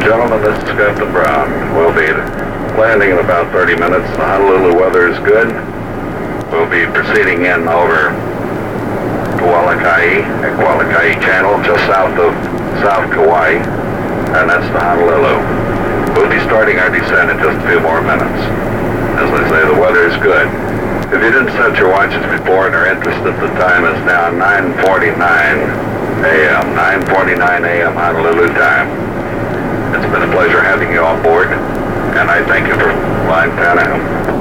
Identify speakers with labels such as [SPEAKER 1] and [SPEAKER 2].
[SPEAKER 1] gentlemen, this is Captain Brown. We'll be landing in about 30 minutes. The Honolulu weather is good. We'll be proceeding in over Kualakai Channel, just south of South Kauai, and that's the Honolulu. We'll be starting our descent in just a few more minutes. As I say, the weather is good. If you didn't set your watches before and are interested, the time is now 9:49 a.m. 9:49 a.m. Honolulu time. It's been a pleasure having you on board, and I thank you for flying Pan Am.